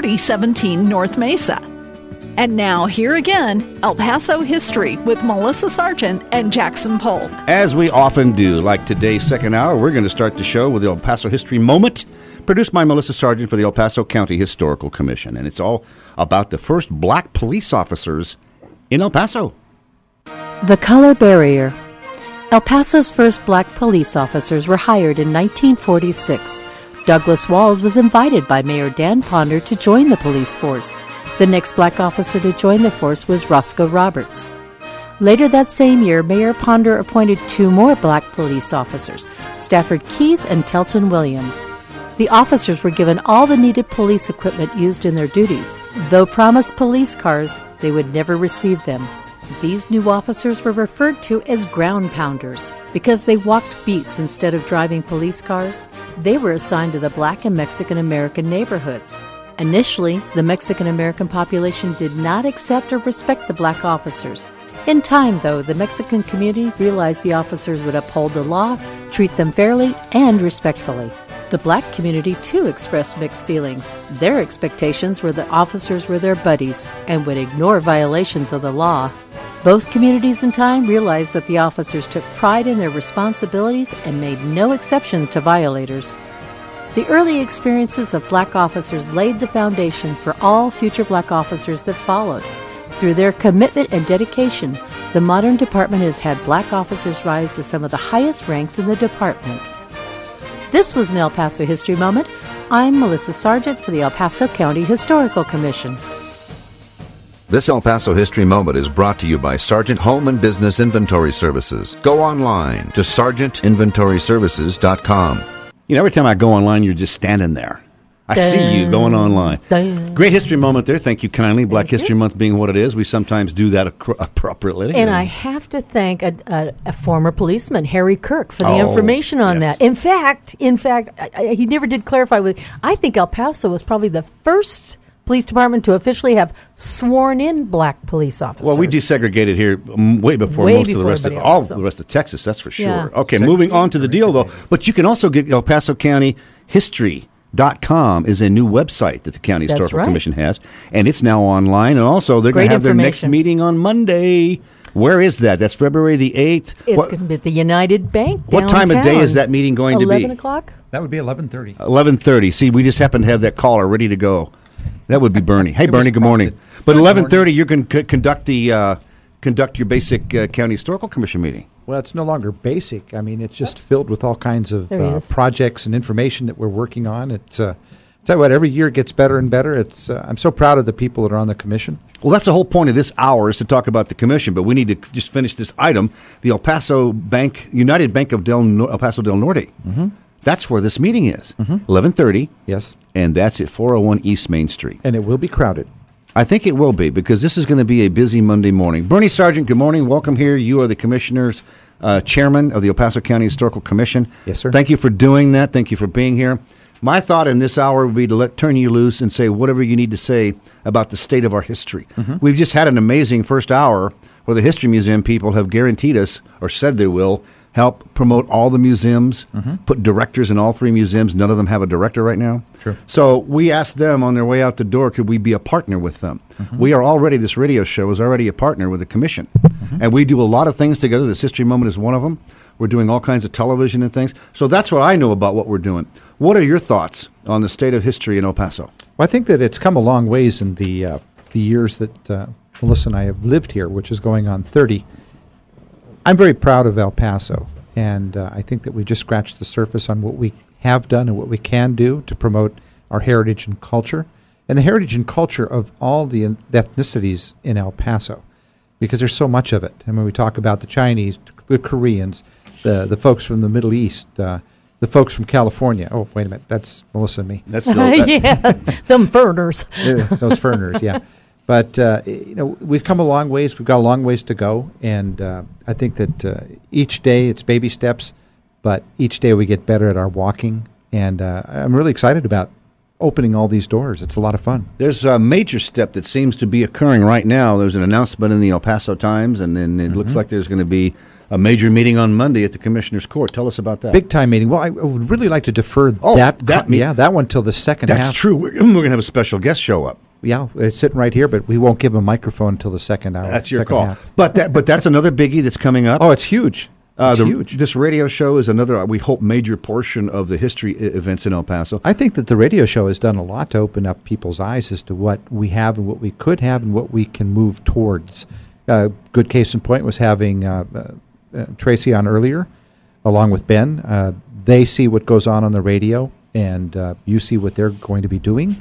4017 North Mesa. And now, here again, El Paso History with Melissa Sargent and Jackson Polk. As we often do, like today's second hour, we're going to start the show with the El Paso History Moment, produced by Melissa Sargent for the El Paso County Historical Commission. And it's all about the first black police officers in El Paso. The color barrier. El Paso's first black police officers were hired in 1946. Douglas Walls was invited by Mayor Dan Ponder to join the police force. The next black officer to join the force was Roscoe Roberts. Later that same year, Mayor Ponder appointed 2 more black police officers, Stafford Keys and Telton Williams. The officers were given all the needed police equipment used in their duties. Though promised police cars, they would never receive them. These new officers were referred to as ground pounders because they walked beats instead of driving police cars. They were assigned to the black and Mexican American neighborhoods. Initially, the Mexican-American population did not accept or respect the black officers. In time, though, the Mexican community realized the officers would uphold the law, treat them fairly and respectfully. The black community, too, expressed mixed feelings. Their expectations were that officers were their buddies and would ignore violations of the law. Both communities in time realized that the officers took pride in their responsibilities and made no exceptions to violators. The early experiences of black officers laid the foundation for all future black officers that followed. Through their commitment and dedication, the modern department has had black officers rise to some of the highest ranks in the department. This was an El Paso History Moment. I'm Melissa Sargent for the El Paso County Historical Commission. This El Paso History Moment is brought to you by Sargent Home and Business Inventory Services. Go online to sargentinventoryservices.com. You know, every time I go online, you're just standing there. I see you going online. Great history moment there. Thank you kindly. Black History Month being what it is, we sometimes do that appropriately. And I have to thank a former policeman, Harry Kirk, for the information on that. In fact, he never did clarify. I think El Paso was probably the first police department to officially have sworn in black police officers. Well, we desegregated here way before most of the rest of the rest of Texas, that's for sure. Yeah. Okay, moving on to the deal, though. But you can also get El Paso County History.com is a new website that the County Historical Commission has, and it's now online. And also, they're going to have their next meeting on Monday. Where is that? That's February the 8th. It's going to be at the United Bank What time of day is that meeting going to be? 11 o'clock? That would be 11:30. 11:30. See, we just happen to have that caller ready to go. That would be Bernie. Hey, Bernie, good morning. But 11:30, you're going to conduct your basic County Historical Commission meeting. Well, it's no longer basic. I mean, it's just filled with all kinds of projects and information that we're working on. It's tell you what, every year it gets better and better. It's I'm so proud of the people that are on the commission. Well, that's the whole point of this hour is to talk about the commission, but we need to just finish this item. The El Paso Bank, United Bank of El Paso del Norte. Mm-hmm. That's where this meeting is. 11:30. Yes. And that's at 401 East Main Street. And it will be crowded. I think it will be, because this is going to be a busy Monday morning. Bernie Sargent, good morning. Welcome here. You are the Commissioner's Chairman of the El Paso County Historical Commission. Yes, sir. Thank you for doing that. Thank you for being here. My thought in this hour would be to turn you loose and say whatever you need to say about the state of our history. Mm-hmm. We've just had an amazing first hour where the History Museum people have guaranteed us, or said they will, help promote all the museums, put directors in all 3 museums. None of them have a director right now. Sure. So we asked them on their way out the door, could we be a partner with them? We are already, this radio show is already a partner with the commission. And we do a lot of things together. This History Moment is one of them. We're doing all kinds of television and things. So that's what I know about what we're doing. What are your thoughts on the state of history in El Paso? Well, I think that it's come a long ways in the years that Melissa and I have lived here, which is going on 30. I'm very proud of El Paso, and I think that we just scratched the surface on what we have done and what we can do to promote our heritage and culture, and the heritage and culture of all the ethnicities in El Paso, because there's so much of it. I mean, we talk about the Chinese, the Koreans, the folks from the Middle East, the folks from California. Oh, wait a minute, that's Melissa and me. That's still them Ferners. Those Ferners, yeah. But, we've come a long ways. We've got a long ways to go. And I think that each day it's baby steps, but each day we get better at our walking. And I'm really excited about opening all these doors. It's a lot of fun. There's a major step that seems to be occurring right now. There's an announcement in the El Paso Times, and then it looks like there's going to be a major meeting on Monday at the Commissioner's Court. Tell us about that. Big time meeting. Well, I would really like to defer that one till the second half. That's true. We're going to have a special guest show up. Yeah, it's sitting right here, but we won't give him a microphone until the second hour. That's your second call. half. But that's another biggie that's coming up. Oh, it's huge. It's huge. This radio show is another, we hope, major portion of the history events in El Paso. I think that the radio show has done a lot to open up people's eyes as to what we have and what we could have and what we can move towards. Good case in point was having Tracy on earlier, along with Ben. They see what goes on the radio, and you see what they're going to be doing.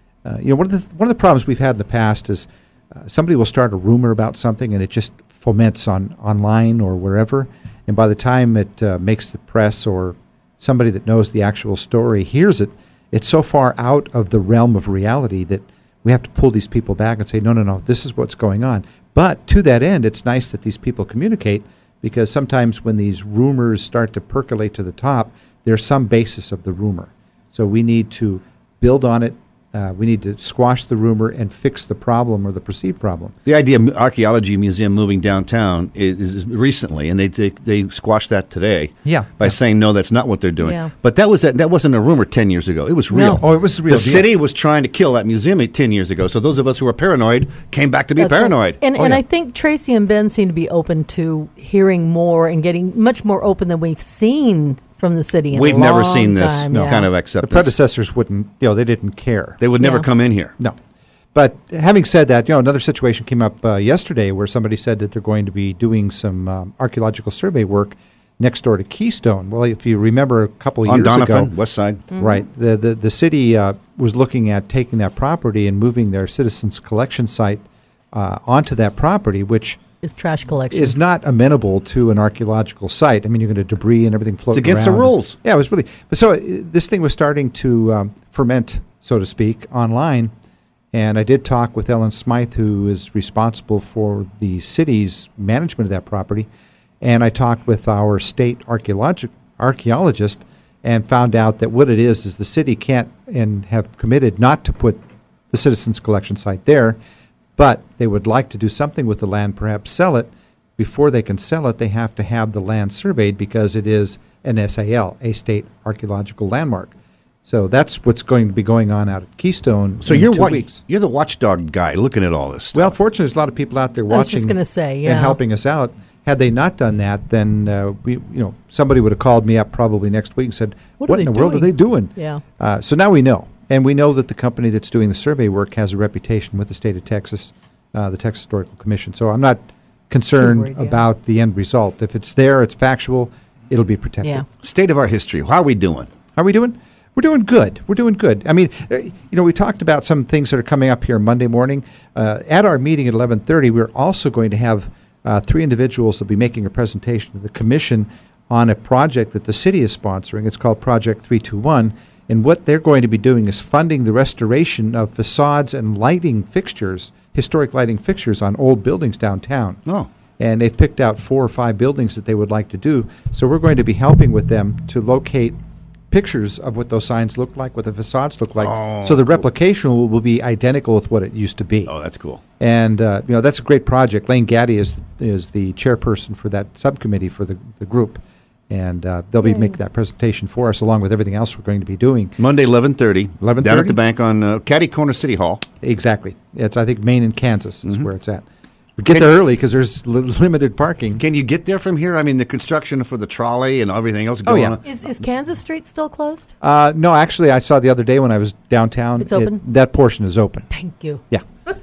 One of the problems we've had in the past is somebody will start a rumor about something, and it just foments online or wherever. And by the time it makes the press or somebody that knows the actual story hears it, it's so far out of the realm of reality that we have to pull these people back and say, no, this is what's going on. But to that end, it's nice that these people communicate, because sometimes when these rumors start to percolate to the top, there's some basis of the rumor. So we need to build on it. We need to squash the rumor and fix the problem or the perceived problem. The idea of archaeology museum moving downtown is recently, and they squashed that today. By saying no, that's not what they're doing. Yeah. But that wasn't a rumor 10 years ago. It was real. No. Oh, it was the real The deal. city was trying to kill that museum 10 years ago. So those of us who were paranoid came back to be paranoid. Right. And I think Tracy and Ben seem to be open to hearing more and getting much more open than we've seen from the city in We've a never long seen this time, kind of The acceptance. predecessors wouldn't, they didn't care. They would never come in here. No. But having said that, another situation came up yesterday where somebody said that they're going to be doing some archaeological survey work next door to Keystone. Well, if you remember a couple of On years Doniphan, ago, west side. right, the city was looking at taking that property and moving their citizens collection site onto that property, which is trash collection. is not amenable to an archaeological site. I mean, you're going to debris and everything floating around. It's against the rules. Yeah, it was really. But so this thing was starting to ferment, so to speak, online. And I did talk with Ellen Smythe, who is responsible for the city's management of that property. And I talked with our state archaeologist and found out that what it is the city can't and have committed not to put the citizens collection site there, but they would like to do something with the land, perhaps sell it. Before they can sell it, they have to have the land surveyed because it is an SAL, a state archaeological landmark. So that's what's going to be going on out at Keystone So in you're 2 weeks. You're the watchdog guy looking at all this stuff. Well, fortunately, there's a lot of people out there I was watching just gonna say, yeah. and helping us out. Had they not done that, then somebody would have called me up probably next week and said, What "What are in they the world are doing?" they doing?" Yeah. So now we know, and we know that the company that's doing the survey work has a reputation with the state of Texas, the Texas Historical Commission. So I'm not concerned worried, yeah. about the end result. If it's there, it's factual, it'll be protected. Yeah. State of our history. How are we doing? How are we doing? We're doing good. We're doing good. I mean, we talked about some things that are coming up here Monday morning. At our meeting at 11:30, we're also going to have 3 individuals that will be making a presentation to the commission on a project that the city is sponsoring. It's called Project 321. And what they're going to be doing is funding the restoration of facades and lighting fixtures, historic lighting fixtures on old buildings downtown. Oh. And they've picked out 4 or 5 buildings that they would like to do. So we're going to be helping with them to locate pictures of what those signs look like, what the facades look like. So the replication will be identical with what it used to be. Oh, that's cool. And that's a great project. Lane Gaddy is the chairperson for that subcommittee for the group. And they'll be making that presentation for us along with everything else we're going to be doing. Monday, 11:30. 11:30? Down at the bank on Caddy Corner City Hall. Exactly. It's, I think, Maine and Kansas is where it's at. We get there early because there's limited parking. Can you get there from here? I mean, the construction for the trolley and everything else going on. Is Kansas Street still closed? No, actually, I saw the other day when I was downtown. It's open? That portion is open. Thank you. Yeah.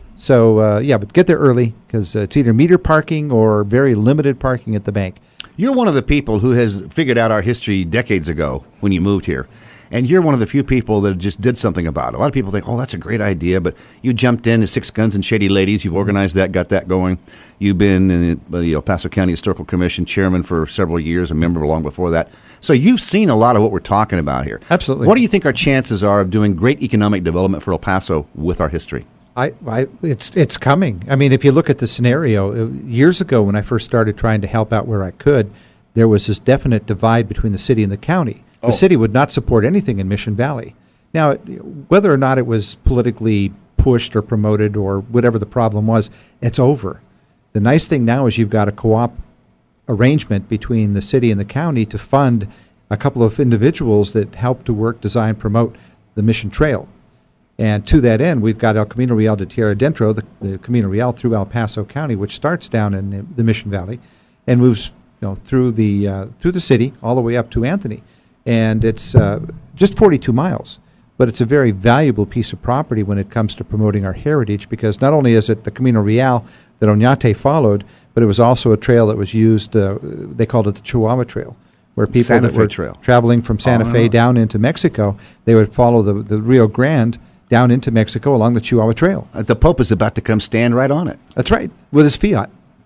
So, but get there early because it's either meter parking or very limited parking at the bank. You're one of the people who has figured out our history decades ago when you moved here. And you're one of the few people that just did something about it. A lot of people think, oh, that's a great idea, but you jumped in to Six Guns and Shady Ladies. You've organized that, got that going. You've been in the El Paso County Historical Commission chairman for several years, a member long before that. So you've seen a lot of what we're talking about here. Absolutely. What do you think our chances are of doing great economic development for El Paso with our history? It's coming. I mean, if you look at the scenario, years ago when I first started trying to help out where I could, there was this definite divide between the city and the county. The city would not support anything in Mission Valley. Now, whether or not it was politically pushed or promoted or whatever the problem was, it's over. The nice thing now is you've got a co-op arrangement between the city and the county to fund a couple of individuals that help to work, design, promote the Mission Trail. And to that end, we've got El Camino Real de Tierra Adentro, the Camino Real through El Paso County, which starts down in the Mission Valley and moves through the city all the way up to Anthony. And it's just 42 miles. But it's a very valuable piece of property when it comes to promoting our heritage, because not only is it the Camino Real that Oñate followed, but it was also a trail that was used, they called it the Chihuahua Trail, where people Santa that Fe were Trail. traveling from Santa Fe down into Mexico, they would follow the Rio Grande down into Mexico along the Chihuahua Trail. The Pope is about to come stand right on it. That's right, with his Fiat.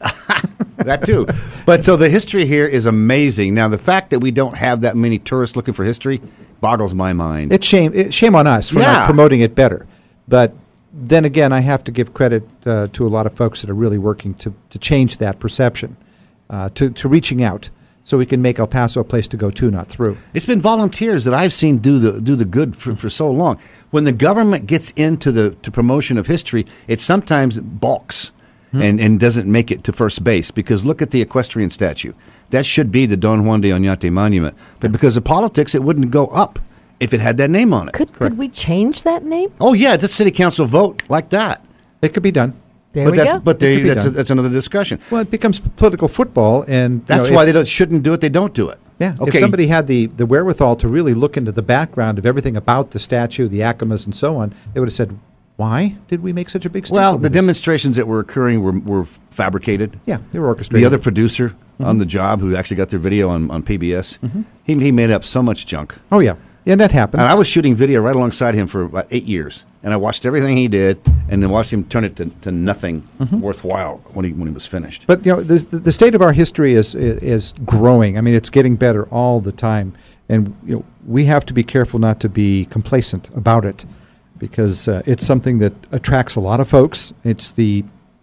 That too. But so the history here is amazing. Now, the fact that we don't have that many tourists looking for history boggles my mind. It's shame on us for not promoting it better. But then again, I have to give credit to a lot of folks that are really working to change that perception, to reaching out, so we can make El Paso a place to go to, not through. It's been volunteers that I've seen do the good for so long. When the government gets into the promotion of history, it sometimes balks and doesn't make it to first base, because look at the equestrian statue. That should be the Don Juan de Oñate monument. But because of politics, it wouldn't go up if it had that name on it. Could we change that name? Oh, yeah, it's a city council vote like that. It could be done. There we go. But that's another discussion. Well, it becomes political football, and that's why they shouldn't do it. They don't do it. Yeah. Okay. If somebody had the wherewithal to really look into the background of everything about the statue, the Acamas, and so on, they would have said, "Why did we make such a big stink Well, over the this?" demonstrations that were occurring were fabricated. Yeah, they were orchestrated. The other producer on the job, who actually got their video on PBS, he made up so much junk. Oh yeah, and that happens. And I was shooting video right alongside him for about 8 years, and I watched everything he did, and then watched him turn it to nothing worthwhile when he was finished. But the state of our history is growing. I mean, it's getting better all the time, and we have to be careful not to be complacent about it, because it's something that attracts a lot of folks. It's the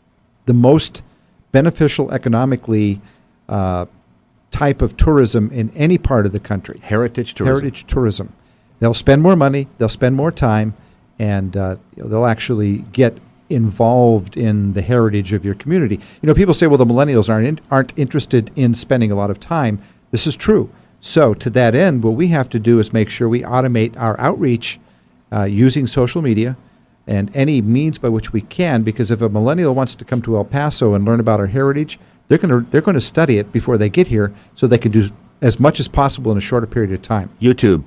most beneficial economically type of tourism in any part of the country. Heritage tourism. Heritage tourism. They'll spend more money, they'll spend more time, and they'll actually get involved in the heritage of your community. People say, well, the millennials aren't interested in spending a lot of time. This is true. So to that end, what we have to do is make sure we automate our outreach using social media and any means by which we can, because if a millennial wants to come to El Paso and learn about our heritage, they're going to study it before they get here, so they can do as much as possible in a shorter period of time. YouTube,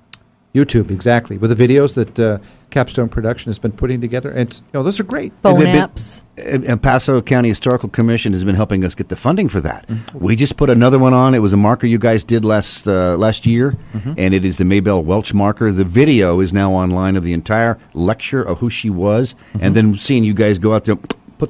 exactly, with the videos that Capstone Production has been putting together, and those are great. Phone apps. El Paso County Historical Commission has been helping us get the funding for that. We just put another one on. It was a marker you guys did last year, and it is the Maybelle Welch marker. The video is now online of the entire lecture of who she was, and then seeing you guys go out there,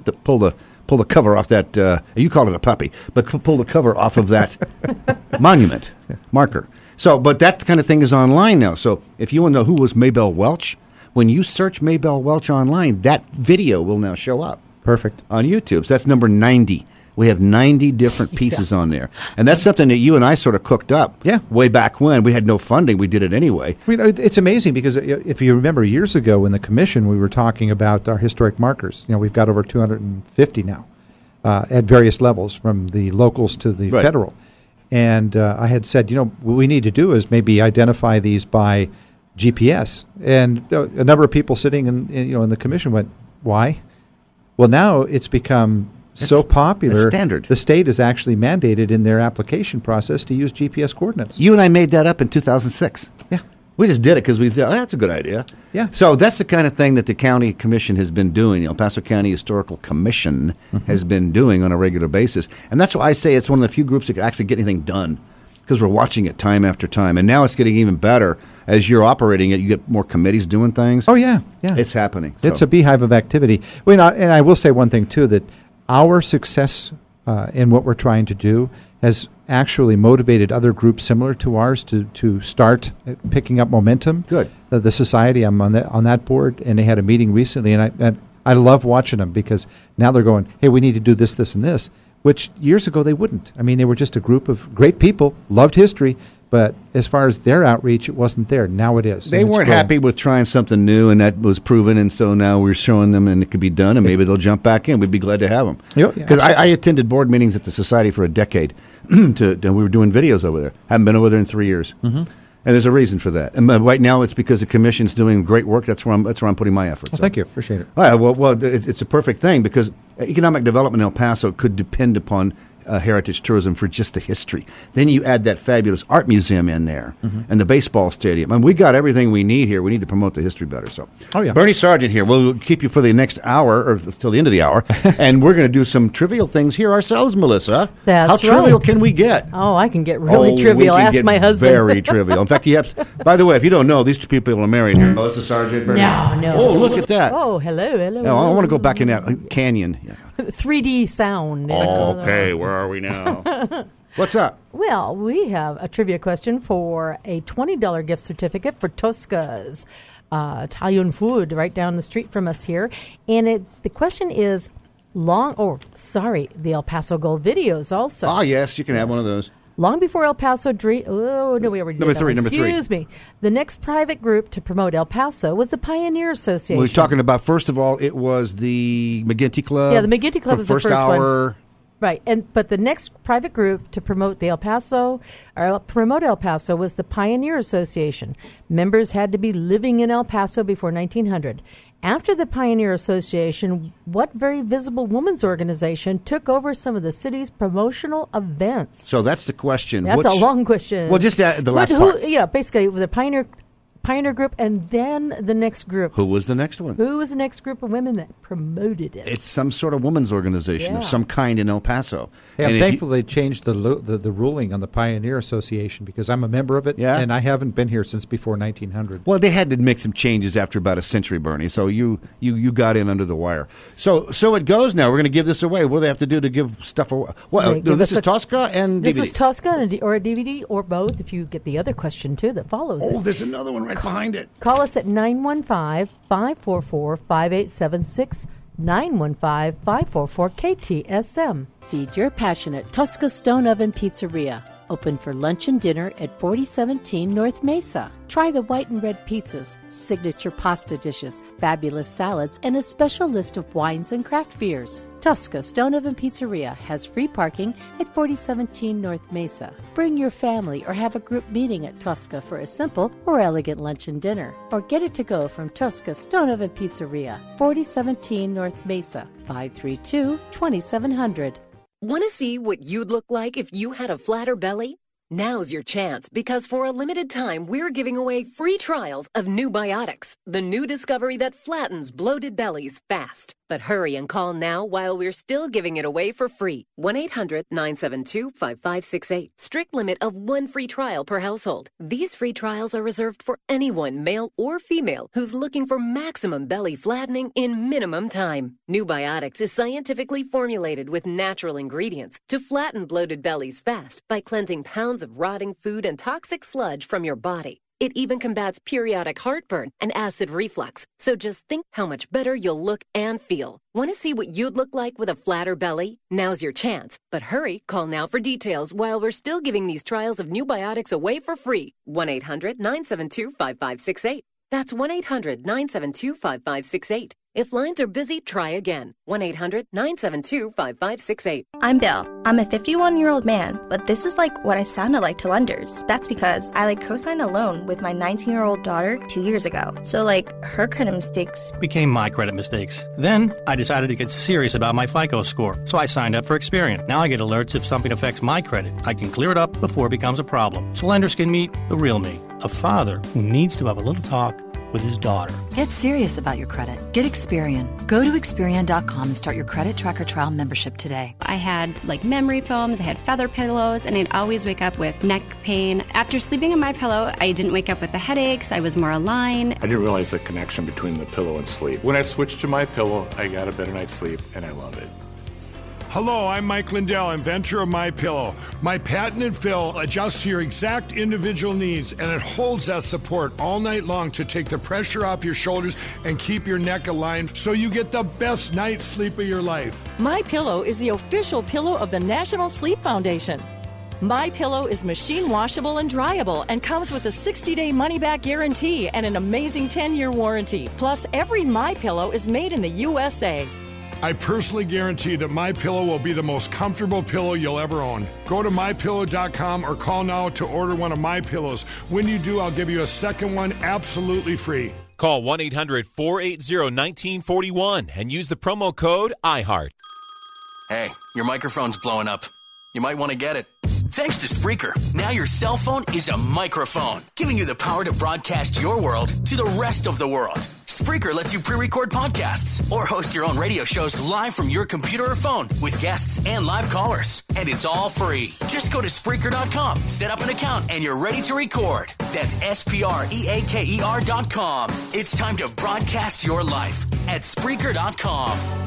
pull the cover off that. You call it a puppy, but pull the cover off of that monument marker. So, but that kind of thing is online now. So, if you want to know who was Maybelle Welch, when you search Maybelle Welch online, that video will now show up. Perfect. On YouTube. So that's number 90. We have 90 different pieces on there. And that's something that you and I sort of cooked up way back when. We had no funding. We did it anyway. I mean, it's amazing because if you remember years ago in the commission, we were talking about our historic markers. We've got over 250 now at various levels, from the locals to the federal. And I had said, what we need to do is maybe identify these by GPS. And a number of people sitting in the commission went, why? Well, now it's become so popular. Standard. The state is actually mandated in their application process to use GPS coordinates. You and I made that up in 2006. Yeah. We just did it because we thought, that's a good idea. Yeah. So that's the kind of thing that the county commission has been doing. The El Paso County Historical Commission has been doing on a regular basis. And that's why I say it's one of the few groups that can actually get anything done, because we're watching it time after time. And now it's getting even better. As you're operating it, you get more committees doing things. Oh, yeah. It's happening. It's a beehive of activity. Well, and I will say one thing, too, that our success in what we're trying to do has actually motivated other groups similar to ours to start picking up momentum. Good. The society, I'm on that board, and they had a meeting recently, and I love watching them, because now they're going, hey, we need to do this, this, and this. which years ago they wouldn't. I mean, they were just a group of great people, loved history, but as far as their outreach, it wasn't there. Now it is. They weren't happy with trying something new, and that was proven, and so now we're showing them, and it could be done, and maybe they'll jump back in. We'd be glad to have them. Because I attended board meetings at the Society for a decade. We were doing videos over there. Haven't been over there in 3 years. Mm-hmm. And there's a reason for that. And right now it's because the Commission's doing great work. That's where I'm putting my efforts. Well, thank you. Appreciate it. All right, well, it's a perfect thing because economic development in El Paso could depend upon heritage tourism for just the history. Then you add that fabulous art museum in there and the baseball stadium. I mean, we got everything we need here. We need to promote the history better. So, Bernie Sargent here. We'll keep you for the next hour or till the end of the hour, and we're going to do some trivial things here ourselves, Melissa. That's How trivial can we get? Oh, I can get really trivial. Ask my husband. Very trivial. In fact, by the way, if you don't know, these two people are married here. Melissa Sargent, Bernie. No. Oh, look at that. Oh, hello. I want to go back in that canyon. Yeah. 3D sound. Okay, where are we now? What's up? Well, we have a trivia question for a $20 gift certificate for Tosca's Italian food right down the street from us here. And the question is the El Paso Gold videos also. Oh, yes, you can have one of those. Long before El Paso we already did that. Number three. Excuse me. The next private group to promote El Paso was the Pioneer Association. We're talking about, first of all, it was the McGinty Club. Yeah, the McGinty Club was the first hour. One. Right, but the next private group to promote El Paso was the Pioneer Association. Members had to be living in El Paso before 1900. After the Pioneer Association, what very visible women's organization took over some of the city's promotional events? So that's the question. That's a long question. Well, just the last part. Basically, the Pioneer group, and then the next group. Who was the next one? Who was the next group of women that promoted it? It's some sort of women's organization of some kind in El Paso. Hey, I'm thankful they changed the ruling on the Pioneer Association because I'm a member of it, and I haven't been here since before 1900. Well, they had to make some changes after about a century, Bernie, so you got in under the wire. So it goes now. We're going to give this away. What do they have to do to give stuff away? Well, this is Tosca and DVD. This is Tosca or a DVD or both if you get the other question, too, that follows it. Oh, there's another one right behind it. Call us at 915-544-5876, 915-544-KTSM. Feed your passion at Tosca Stone Oven Pizzeria. Open for lunch and dinner at 4017 North Mesa. Try the white and red pizzas, signature pasta dishes, fabulous salads, and a special list of wines and craft beers. Tosca Stone Oven Pizzeria has free parking at 4017 North Mesa. Bring your family or have a group meeting at Tosca for a simple or elegant lunch and dinner. Or get it to go from Tosca Stone Oven Pizzeria, 4017 North Mesa, 532-2700. Want to see what you'd look like if you had a flatter belly? Now's your chance, because for a limited time, we're giving away free trials of New Biotics, the new discovery that flattens bloated bellies fast. But hurry and call now while we're still giving it away for free. 1-800-972-5568. Strict limit of 1 free trial per household. These free trials are reserved for anyone, male or female, who's looking for maximum belly flattening in minimum time. New Biotics is scientifically formulated with natural ingredients to flatten bloated bellies fast by cleansing pounds of rotting food and toxic sludge from your body. It even combats periodic heartburn and acid reflux. So just think how much better you'll look and feel. Want to see what you'd look like with a flatter belly? Now's your chance. But hurry, call now for details while we're still giving these trials of New Biotics away for free. 1-800-972-5568. That's 1-800-972-5568. If lines are busy, try again. 1-800-972-5568. I'm Bill. I'm a 51-year-old man, but this is like what I sounded like to lenders. That's because I co-signed a loan with my 19-year-old daughter 2 years ago. So her credit mistakes became my credit mistakes. Then I decided to get serious about my FICO score. So I signed up for Experian. Now I get alerts if something affects my credit. I can clear it up before it becomes a problem. So lenders can meet the real me, a father who needs to have a little talk with his daughter. Get serious about your credit. Get Experian. Go to Experian.com and start your credit tracker trial membership today. I had memory foams, I had feather pillows, and I'd always wake up with neck pain. After sleeping on my pillow, I didn't wake up with the headaches. I was more aligned. I didn't realize the connection between the pillow and sleep. When I switched to my pillow, I got a better night's sleep, and I love it. Hello, I'm Mike Lindell, inventor of MyPillow. My patented fill adjusts to your exact individual needs, and it holds that support all night long to take the pressure off your shoulders and keep your neck aligned so you get the best night's sleep of your life. MyPillow is the official pillow of the National Sleep Foundation. MyPillow is machine washable and dryable and comes with a 60-day money-back guarantee and an amazing 10-year warranty. Plus, every MyPillow is made in the USA. I personally guarantee that MyPillow will be the most comfortable pillow you'll ever own. Go to MyPillow.com or call now to order one of my pillows. When you do, I'll give you a second one absolutely free. Call 1-800-480-1941 and use the promo code iHeart. Hey, your microphone's blowing up. You might want to get it. Thanks to Spreaker, now your cell phone is a microphone, giving you the power to broadcast your world to the rest of the world. Spreaker lets you pre-record podcasts or host your own radio shows live from your computer or phone with guests and live callers. And it's all free. Just go to Spreaker.com, set up an account, and you're ready to record. That's SPREAKER.com. It's time to broadcast your life at Spreaker.com.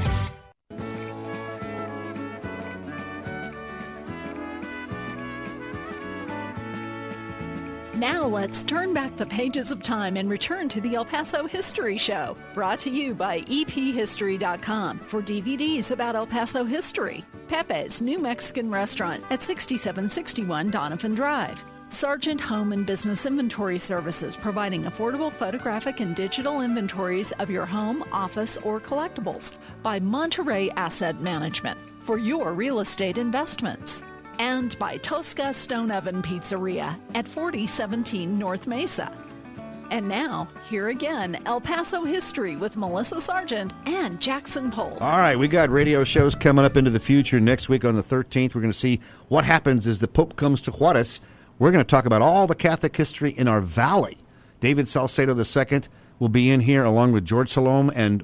Now let's turn back the pages of time and return to the El Paso History Show, brought to you by EPHistory.com for DVDs about El Paso history. Pepe's New Mexican Restaurant at 6761 Donovan Drive. Sargent Home and Business Inventory Services, providing affordable photographic and digital inventories of your home, office, or collectibles by Monterey Asset Management for your real estate investments. And by Tosca Stone Oven Pizzeria at 4017 North Mesa. And now, here again, El Paso History with Melissa Sargent and Jackson Pohl. All right, we got radio shows coming up into the future. Next week on the 13th, we're going to see what happens as the Pope comes to Juarez. We're going to talk about all the Catholic history in our valley. David Salcedo II will be in here along with George Salome and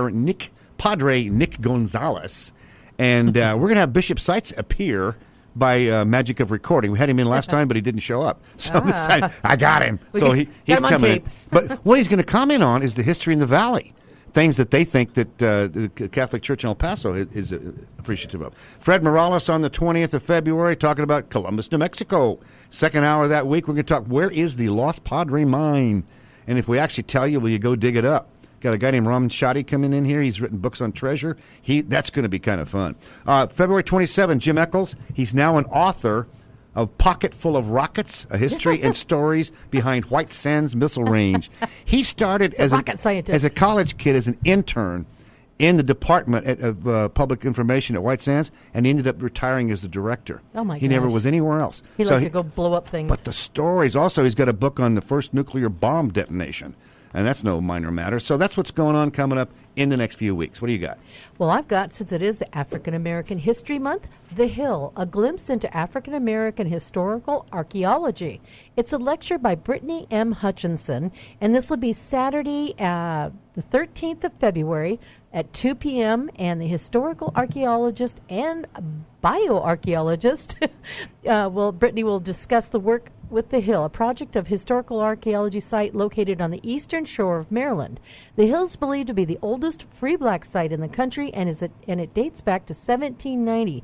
Padre Nick Gonzalez. And we're going to have Bishop Seitz appear by magic of recording. We had him in last time, but he didn't show up. So this time, I got him. So he's coming in. But what he's going to comment on is the history in the valley, things that they think that the Catholic Church in El Paso is appreciative of. Fred Morales on the 20th of February talking about Columbus, New Mexico. Second hour of that week, we're going to talk, where is the Lost Padre Mine? And if we actually tell you, will you go dig it up? Got a guy named Raman Shadi coming in here. He's written books on treasure. That's going to be kind of fun. February 27, Jim Eccles. He's now an author of Pocket Full of Rockets, a history and stories behind White Sands Missile Range. He started as a college kid, as an intern in the Department of Public Information at White Sands, and he ended up retiring as the director. Oh, my gosh. He never was anywhere else. He liked to go blow up things. But the stories. Also, he's got a book on the first nuclear bomb detonation. And that's no minor matter. So that's what's going on coming up in the next few weeks. What do you got? Well, I've got, since it is the African American History Month, The Hill, a glimpse into African American historical archaeology. It's a lecture by Brittany M. Hutchinson, and this will be Saturday, the 13th of February at 2 p.m., and the historical archaeologist and bioarchaeologist, Brittany will discuss the work with The Hill, a project of historical archaeology site located on the eastern shore of Maryland. The Hill is believed to be the oldest free black site in the country, and it dates back to 1790,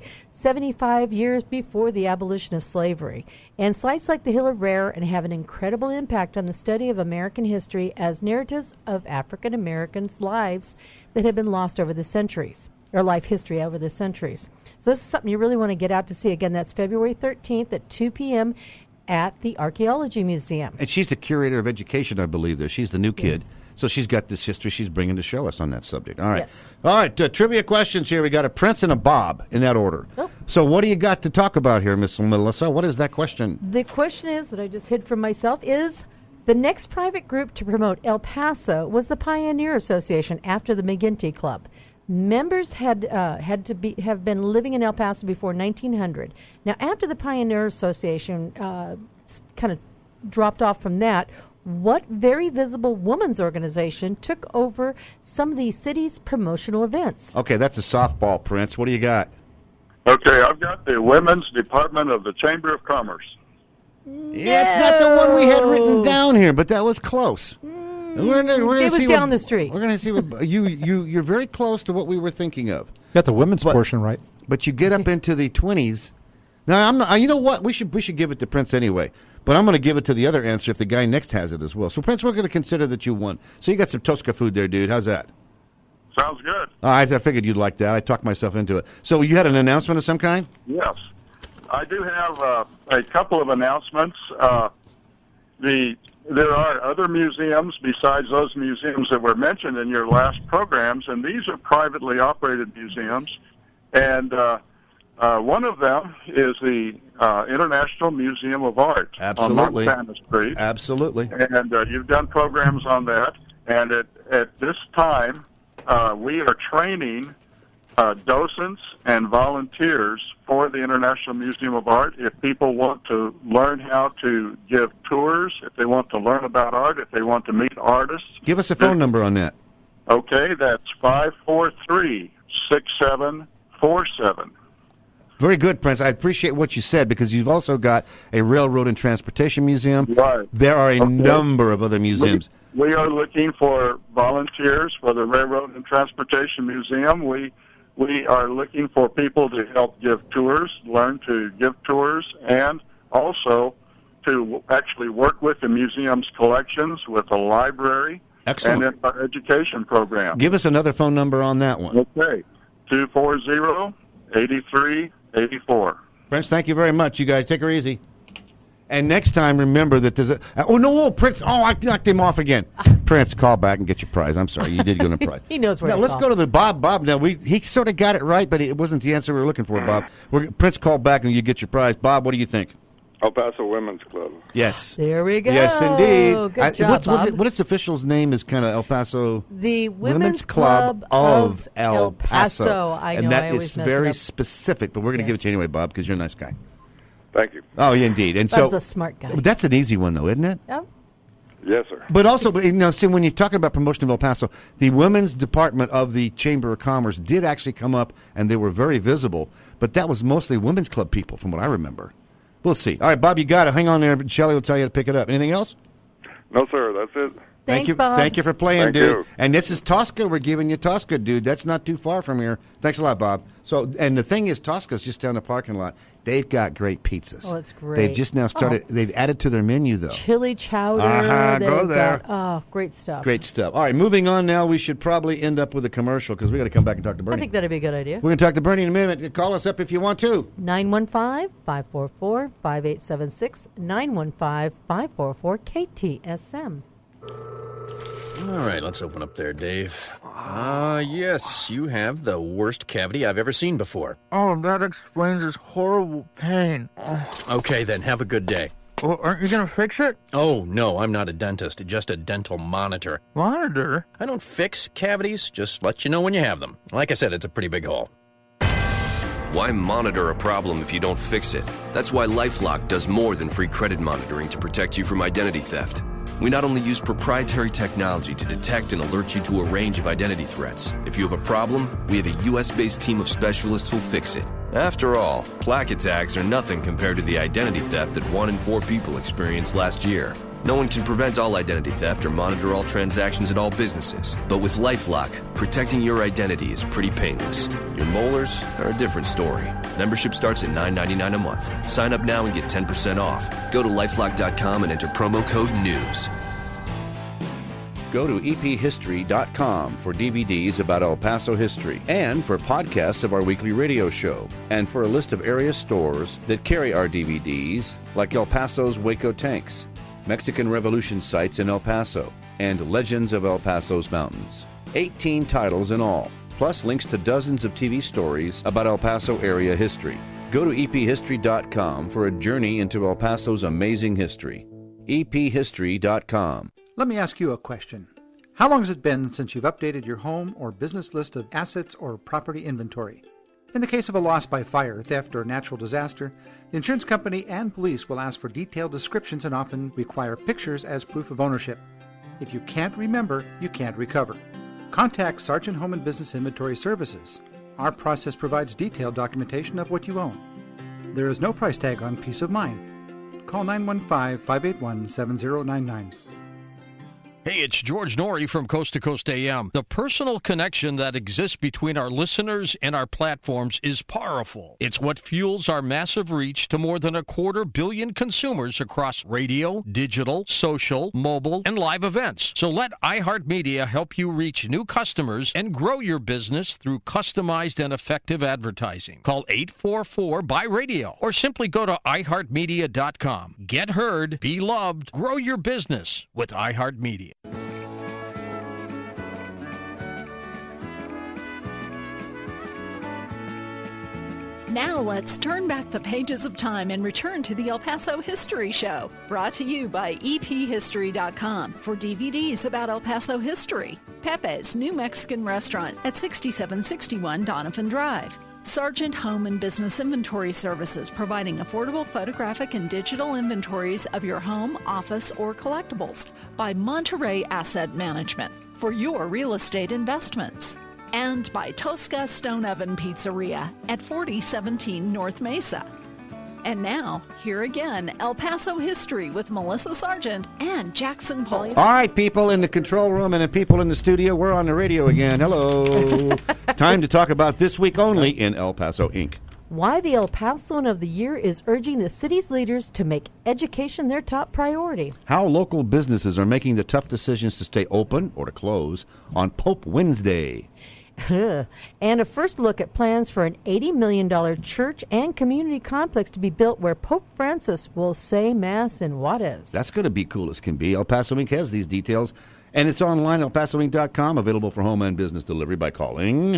75 years before the abolition of slavery. And sites like The Hill are rare and have an incredible impact on the study of American history as narratives of African Americans' lives that have been lost over the centuries, or life history over the centuries. So this is something you really want to get out to see. Again, that's February 13th at 2 p.m., at the Archaeology Museum. And she's the curator of education, I believe, there. She's the new kid. Yes. So she's got this history she's bringing to show us on that subject. All right. Yes. All right, trivia questions here. We got a Prince and a Bob in that order. Oh. So what do you got to talk about here, Miss Melissa? What is that question? The question is, that I just hid from myself, is the next private group to promote El Paso was the Pioneer Association after the McGinty Club. Members have been living in El Paso before 1900. Now, after the Pioneer Association kind of dropped off from that, what very visible women's organization took over some of the city's promotional events? Okay, that's a softball, Prince. What do you got? Okay, I've got the Women's Department of the Chamber of Commerce. Yeah, it's not the one we had written down here, but that was close. We're it was down the street. We're going to see what you're very close to what we were thinking of. Got the women's portion right. But you get up into the 20s. Now, I'm not, you know what? We should give it to Prince anyway. But I'm going to give it to the other answer if the guy next has it as well. So, Prince, we're going to consider that you won. So you got some Tosca food there, dude. How's that? Sounds good. I figured you'd like that. I talked myself into it. So you had an announcement of some kind? Yes. I do have a couple of announcements. There are other museums besides those museums that were mentioned in your last programs, and these are privately operated museums. And one of them is the International Museum of Art on Montana Street. Absolutely. And you've done programs on that. And at this time, we are training docents and volunteers for the International Museum of Art. If people want to learn how to give tours, if they want to learn about art, if they want to meet artists. Give us a phone number on that. Okay, that's 543-6747. Very good, Prince. I appreciate what you said because you've also got a Railroad and Transportation Museum. Right. There are a number of other museums. We are looking for volunteers for the Railroad and Transportation Museum. We are looking for people to help give tours, learn to give tours, and also to actually work with the museum's collections, with the library, Excellent. and in our education program. Give us another phone number on that one. Okay, 240-8384. Prince, thank you very much. You guys take her easy. And next time, remember that there's a... Prince. Oh, I knocked him off again. Prince, call back and get your prize. I'm sorry, you did get a prize. He knows where now, to let's call. go to the Bob. Bob, now, he sort of got it right, but it wasn't the answer we were looking for, Bob. Prince, call back and you get your prize. Bob, what do you think? El Paso Women's Club. Yes. There we go. Yes, indeed. Good job, Bob. What its official's name is kind of El Paso... The Women's Club of El Paso. I know, and that I always is mess very it up. specific, but we're going to give it to you anyway, Bob, because you're a nice guy. Thank you. Oh, yeah, indeed. And Bob's so a smart guy. That's an easy one, though, isn't it? Yep. Yes, sir. But also, see, when you're talking about promotion of El Paso, the women's department of the Chamber of Commerce did actually come up, and they were very visible. But that was mostly women's club people, from what I remember. We'll see. All right, Bob, you got it. Hang on there. Shelley will tell you to pick it up. Anything else? No, sir. That's it. Thank you, Bob. Thank you for playing, Thank dude. you. And this is Tosca. We're giving you Tosca, dude. That's not too far from here. Thanks a lot, Bob. So, and the thing is, Tosca's just down the parking lot. They've got great pizzas. Oh, it's great. They've just now started. They've added to their menu, though. Chili chowder. Go there. Great stuff. Great stuff. All right, moving on now. We should probably end up with a commercial because we got to come back and talk to Bernie. I think that'd be a good idea. We're going to talk to Bernie in a minute. Call us up if you want to. 915-544-5876. 915-544-KTSM. All right, let's open up there, Dave. Yes, you have the worst cavity I've ever seen before. Oh, that explains this horrible pain. Okay, then, have a good day. Well, aren't you going to fix it? Oh, no, I'm not a dentist, just a dental monitor. Monitor? I don't fix cavities, just let you know when you have them. Like I said, it's a pretty big hole. Why monitor a problem if you don't fix it? That's why LifeLock does more than free credit monitoring to protect you from identity theft. We not only use proprietary technology to detect and alert you to a range of identity threats. If you have a problem, we have a U.S.-based team of specialists who'll fix it. After all, plaque attacks are nothing compared to the identity theft that 1 in 4 people experienced last year. No one can prevent all identity theft or monitor all transactions at all businesses. But with LifeLock, protecting your identity is pretty painless. Your molars are a different story. Membership starts at $9.99 a month. Sign up now and get 10% off. Go to LifeLock.com and enter promo code NEWS. Go to ephistory.com for DVDs about El Paso history and for podcasts of our weekly radio show and for a list of area stores that carry our DVDs like El Paso's Waco Tanks, Mexican Revolution sites in El Paso, and Legends of El Paso's Mountains. 18 titles in all, plus links to dozens of TV stories about El Paso area history. Go to ephistory.com for a journey into El Paso's amazing history. ephistory.com. Let me ask you a question. How long has it been since you've updated your home or business list of assets or property inventory? In the case of a loss by fire, theft, or natural disaster, the insurance company and police will ask for detailed descriptions and often require pictures as proof of ownership. If you can't remember, you can't recover. Contact Sargent Home and Business Inventory Services. Our process provides detailed documentation of what you own. There is no price tag on peace of mind. Call 915-581-7099. Hey, it's George Norrie from Coast to Coast AM. The personal connection that exists between our listeners and our platforms is powerful. It's what fuels our massive reach to more than 250 million consumers across radio, digital, social, mobile, and live events. So let iHeartMedia help you reach new customers and grow your business through customized and effective advertising. Call 844-BUY-RADIO or simply go to iHeartMedia.com. Get heard, be loved, grow your business with iHeartMedia. Now let's turn back the pages of time and return to the El Paso History Show, brought to you by EPHistory.com for DVDs about El Paso history. Pepe's New Mexican Restaurant at 6761 Donovan Drive. Sargent Home and Business Inventory Services, providing affordable photographic and digital inventories of your home, office, or collectibles by Monterey Asset Management for your real estate investments. And by Tosca Stone Oven Pizzeria at 4017 North Mesa. And now, here again, El Paso History with Melissa Sargent and Jackson Polly. All right, people in the control room and the people in the studio, we're on the radio again. Hello. Time to talk about This Week Only in El Paso, Inc. Why the El Pasoan of the Year is urging the city's leaders to make education their top priority. How local businesses are making the tough decisions to stay open or to close on Pope Wednesday. And a first look at plans for an $80 million church and community complex to be built where Pope Francis will say Mass in Juarez. That's going to be cool as can be. El Paso Inc. has these details, and it's online at elpasoinc.com, available for home and business delivery by calling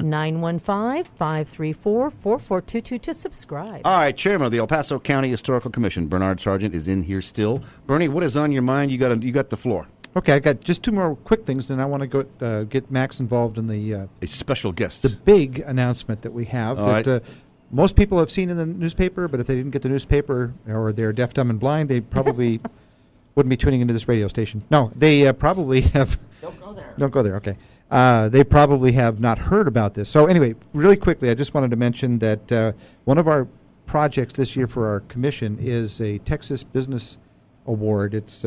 915-534-4422 to subscribe. All right, Chairman of the El Paso County Historical Commission, Bernard Sargent, is in here still. Bernie, what is on your mind? You got the floor. Okay, I got just two more quick things, then I want to go get Max involved in the a special guest. The big announcement that we have that most people have seen in the newspaper, but if they didn't get the newspaper or they're deaf, dumb, and blind, they probably wouldn't be tuning into this radio station. No, they probably have. Don't go there. Don't go there. Okay, they probably have not heard about this. So anyway, really quickly, I just wanted to mention that one of our projects this year for our commission is a Texas Business Award. It's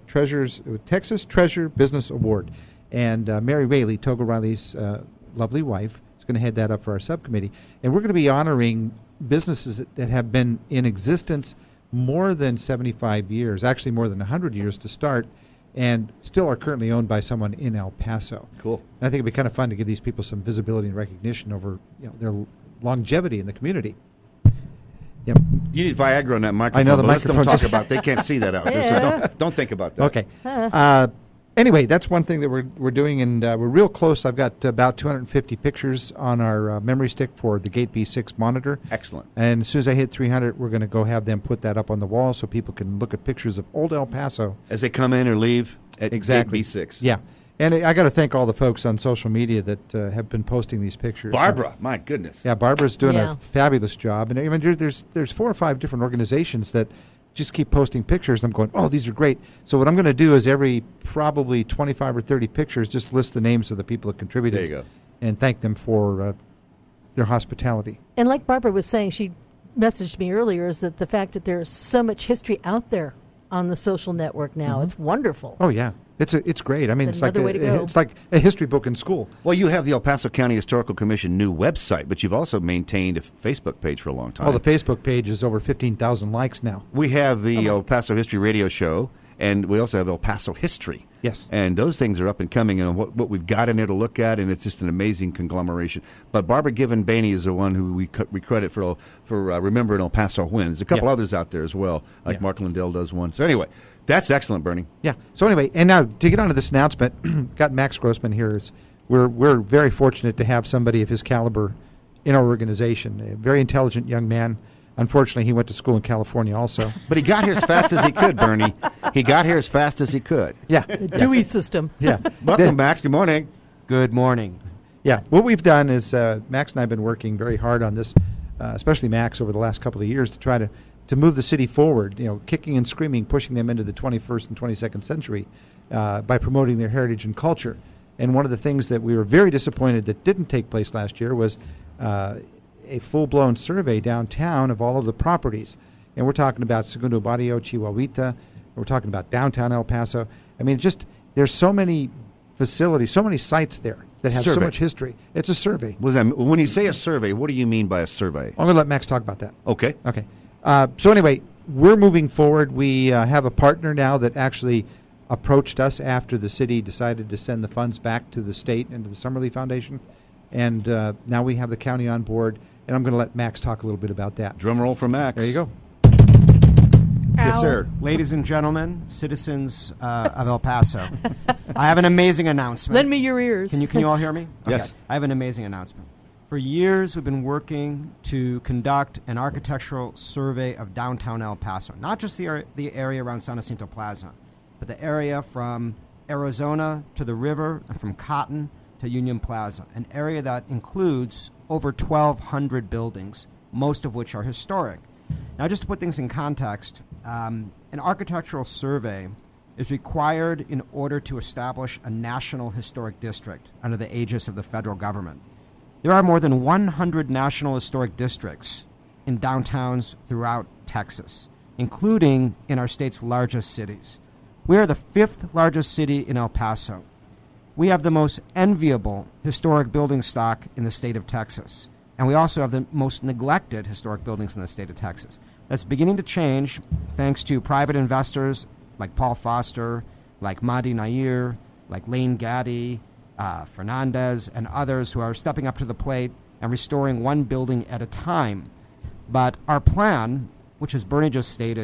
Texas Treasure Business Award. And Mary Rayleigh, Togo Riley's lovely wife, is going to head that up for our subcommittee. And we're going to be honoring businesses that have been in existence more than 75 years, actually more than 100 years to start, and still are currently owned by someone in El Paso. Cool. And I think it'd be kind of fun to give these people some visibility and recognition over their longevity in the community. Yep. You need Viagra on that microphone. I know the microphone. microphone. Let's don't talk about. They can't see that out there, so don't think about that. Okay. Anyway, that's one thing that we're doing, and we're real close. I've got about 250 pictures on our memory stick for the Gate B6 monitor. Excellent. And as soon as I hit 300, we're going to go have them put that up on the wall so people can look at pictures of old El Paso as they come in or leave at Gate B6. Yeah. And I got to thank all the folks on social media that have been posting these pictures. Barbara, my goodness. Yeah, Barbara's doing a fabulous job. And I mean, there's 4 or 5 different organizations that just keep posting pictures. I'm going, oh, these are great. So what I'm going to do is every probably 25 or 30 pictures, just list the names of the people that contributed. There you go. And thank them for their hospitality. And like Barbara was saying, she messaged me earlier, is that the fact that there's so much history out there on the social network now. Mm-hmm. It's wonderful. Oh, yeah. It's great. I mean, it's like a history book in school. Well, you have the El Paso County Historical Commission new website, but you've also maintained a Facebook page for a long time. Oh, the Facebook page is over 15,000 likes now. We have the El Paso History Radio Show, and we also have El Paso History. Yes. And those things are up and coming, and what we've got in there to look at, and it's just an amazing conglomeration. But Barbara Given-Baney is the one who we credit for Remembering El Paso When. There's a couple others out there as well, like Mark Lindell does one. So anyway, that's excellent, Bernie. Yeah. So anyway, and now to get on to this announcement, got Max Grossman here. We're very fortunate to have somebody of his caliber in our organization, a very intelligent young man. Unfortunately, he went to school in California also. But he got here as fast as he could, Bernie. He got here as fast as he could. Yeah. The Dewey system. Yeah. Welcome, Max. Good morning. Good morning. Yeah. What we've done is Max and I have been working very hard on this, especially Max, over the last couple of years to try to move the city forward, kicking and screaming, pushing them into the 21st and 22nd century by promoting their heritage and culture. And one of the things that we were very disappointed that didn't take place last year was a full-blown survey downtown of all of the properties. And we're talking about Segundo Barrio, Chihuahuita. We're talking about downtown El Paso. I mean, There's so many facilities, so many sites there that have so Survey. much history. It's a survey. What does that, when you say a survey, what do you mean by a survey? I'm going to let Max talk about that. Okay. Okay. So anyway, we're moving forward. We have a partner now that actually approached us after the city decided to send the funds back to the state and to the Summerlee Foundation. And now we have the county on board. And I'm going to let Max talk a little bit about that. Drum roll for Max. There you go. Yes, sir. Ladies and gentlemen, citizens of El Paso, I have an amazing announcement. Lend me your ears. Can you all hear me? Yes. Okay. I have an amazing announcement. For years, we've been working to conduct an architectural survey of downtown El Paso, not just the area around San Jacinto Plaza, but the area from Arizona to the river and from Cotton to Union Plaza, an area that includes over 1,200 buildings, most of which are historic. Now, just to put things in context, an architectural survey is required in order to establish a national historic district under the aegis of the federal government. There are more than 100 national historic districts in downtowns throughout Texas, including in our state's largest cities. We are the 5th largest city in El Paso. We have the most enviable historic building stock in the state of Texas, and we also have the most neglected historic buildings in the state of Texas. That's beginning to change thanks to private investors like Paul Foster, like Mahdi Nair, like Lane Gaddy, Fernandez, and others who are stepping up to the plate and restoring one building at a time. But our plan, which as Bernie just stated,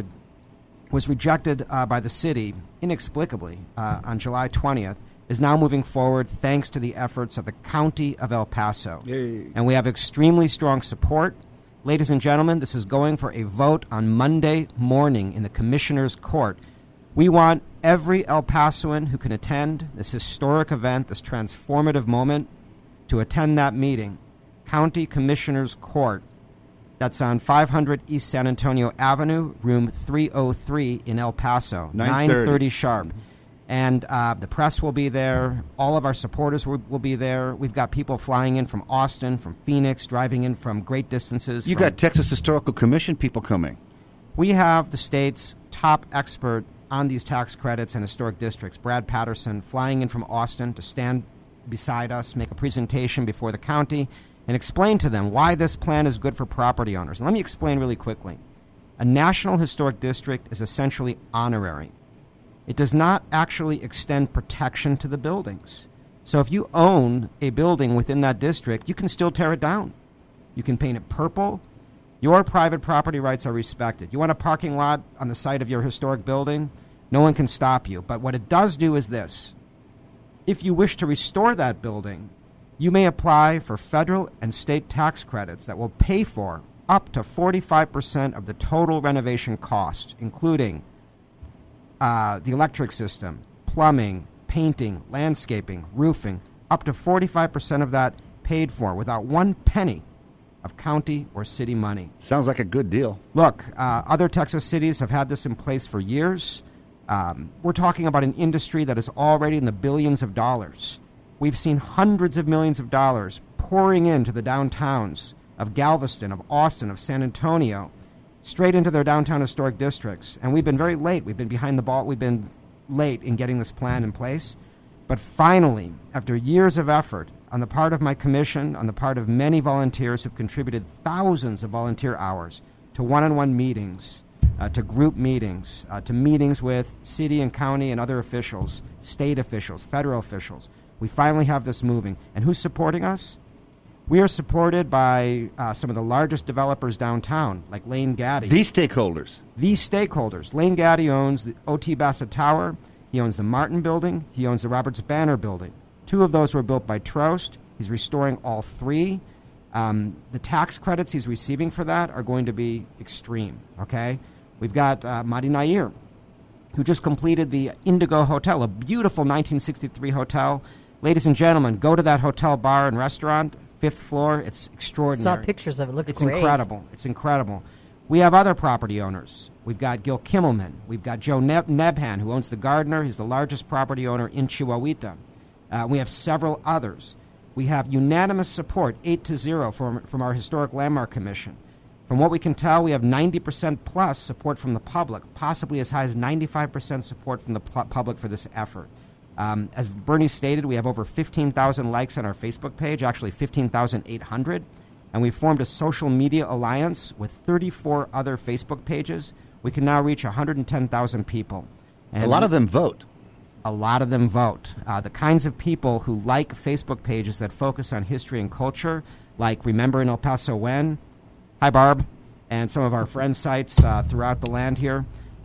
was rejected by the city inexplicably on July 20th, is now moving forward thanks to the efforts of the County of El Paso. Yay. And we have extremely strong support. Ladies and gentlemen, this is going for a vote on Monday morning in the Commissioner's Court. We want every El Pasoan who can attend this historic event, this transformative moment, to attend that meeting. County Commissioner's Court. That's on 500 East San Antonio Avenue, room 303 in El Paso, 9:30 sharp. And the press will be there. All of our supporters will be there. We've got people flying in from Austin, from Phoenix, driving in from great distances. You got Texas Historical Commission people coming. We have the state's top expert on these tax credits and historic districts, Brad Patterson, flying in from Austin to stand beside us, make a presentation before the county, and explain to them why this plan is good for property owners. And let me explain really quickly. A national historic district is essentially honorary. It does not actually extend protection to the buildings. So if you own a building within that district, you can still tear it down. You can paint it purple. Your private property rights are respected. You want a parking lot on the site of your historic building? No one can stop you. But what it does do is this. If you wish to restore that building, you may apply for federal and state tax credits that will pay for up to 45% of the total renovation cost, including the electric system, plumbing, painting, landscaping, roofing, up to 45% of that paid for without one penny of county or city money. Sounds like a good deal. Look, other Texas cities have had this in place for years. We're talking about an industry that is already in the billions of dollars. We've seen hundreds of millions of dollars pouring into the downtowns of Galveston, of Austin, of San Antonio, straight into their downtown historic districts. And we've been very late. We've been behind the ball. We've been late in getting this plan in place. But finally, after years of effort on the part of my commission, on the part of many volunteers who've contributed thousands of volunteer hours to one-on-one meetings, to group meetings, to meetings with city and county and other officials, state officials, federal officials, we finally have this moving. And who's supporting us? We are supported by some of the largest developers downtown, like Lane Gaddy. These stakeholders. These stakeholders. Lane Gaddy owns the O.T. Bassett Tower. He owns the Martin Building. He owns the Roberts Banner Building. 2 of those were built by Trost. He's restoring all 3. The tax credits he's receiving for that are going to be extreme, okay? We've got Mahdi Nair, who just completed the Indigo Hotel, a beautiful 1963 hotel. Ladies and gentlemen, go to that hotel bar and restaurant, 5th floor. It's extraordinary. Saw pictures of it. Looked It's great. incredible. It's incredible. We have other property owners. We've got Gil Kimmelman. We've got Joe Nebhan, who owns the Gardner. He's the largest property owner in Chihuahuita. We have several others. We have unanimous support, 8-0, from our Historic Landmark Commission. From what we can tell, we have 90% plus support from the public, possibly as high as 95% support from the public for this effort. As Bernie stated, we have over 15,000 likes on our Facebook page, actually 15,800. And we formed a social media alliance with 34 other Facebook pages. We can now reach 110,000 people. And a lot of them vote. A lot of them vote. The kinds of people who like Facebook pages that focus on history and culture, like Remember in El Paso When, hi Barb, and some of our friend sites throughout the land here.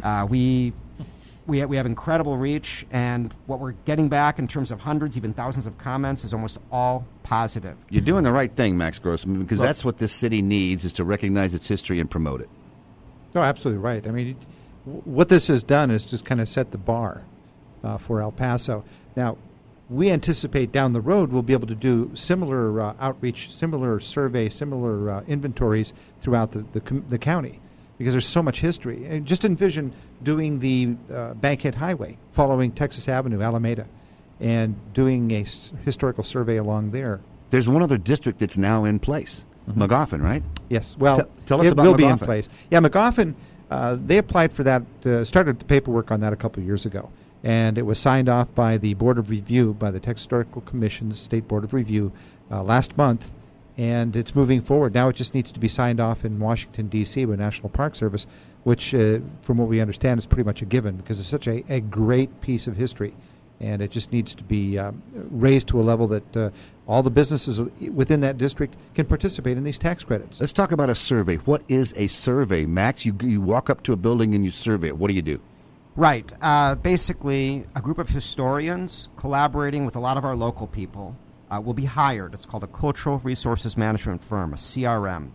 We have incredible reach, and what we're getting back in terms of hundreds, even thousands of comments is almost all positive. You're doing the right thing, Max Grossman, because that's what this city needs, is to recognize its history and promote it. No, absolutely right. I mean, what this has done is just kind of set the bar for El Paso. Now, we anticipate down the road we'll be able to do similar outreach, similar surveys, similar inventories throughout the county, because there's so much history. And just envision doing the Bankhead Highway, following Texas Avenue, Alameda, and doing a historical survey along there. There's one other district that's now in place, Magoffin, right? Yes. Well, tell us it about will Magoffin. be in place. Yeah, Magoffin, they applied for that, started the paperwork on that a couple of years ago. And it was signed off by the Board of Review, by the Texas Historical Commission's State Board of Review last month, and it's moving forward. Now it just needs to be signed off in Washington, D.C. by National Park Service, which, from what we understand, is pretty much a given because it's such a great piece of history, and it just needs to be raised to a level that all the businesses within that district can participate in these tax credits. Let's talk about a survey. What is a survey, Max? You walk up to a building and you survey it. What do you do? Right. Basically, a group of historians collaborating with a lot of our local people will be hired. It's called a Cultural Resources Management Firm, a CRM.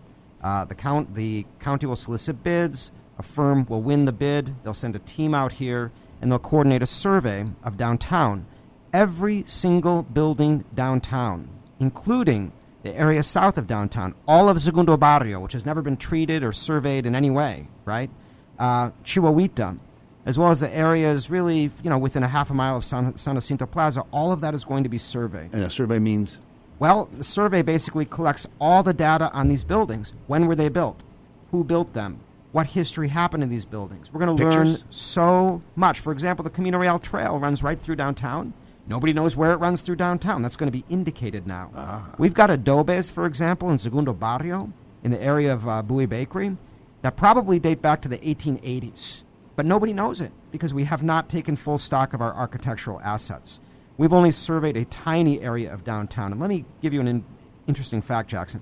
The county will solicit bids. A firm will win the bid. They'll send a team out here, and they'll coordinate a survey of downtown. Every single building downtown, including the area south of downtown, all of Segundo Barrio, which has never been treated or surveyed in any way, right? Chihuahuita, as well as the areas really, within a half a mile of San Jacinto Plaza, all of that is going to be surveyed. And a survey means? Well, the survey basically collects all the data on these buildings. When were they built? Who built them? What history happened in these buildings? We're going to learn so much. For example, the Camino Real Trail runs right through downtown. Nobody knows where it runs through downtown. That's going to be indicated now. We've got adobes, for example, in Segundo Barrio, in the area of Bowie Bakery, that probably date back to the 1880s. But nobody knows it because we have not taken full stock of our architectural assets. We've only surveyed a tiny area of downtown. And let me give you an interesting fact, Jackson.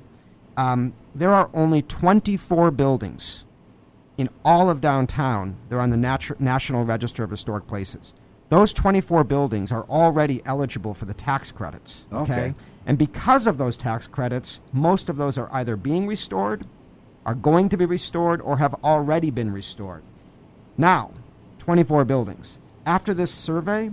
There are only 24 buildings in all of downtown. They're on the National Register of Historic Places. Those 24 buildings are already eligible for the tax credits. Okay? And because of those tax credits, most of those are either being restored, are going to be restored, or have already been restored. Now, 24 buildings. After this survey,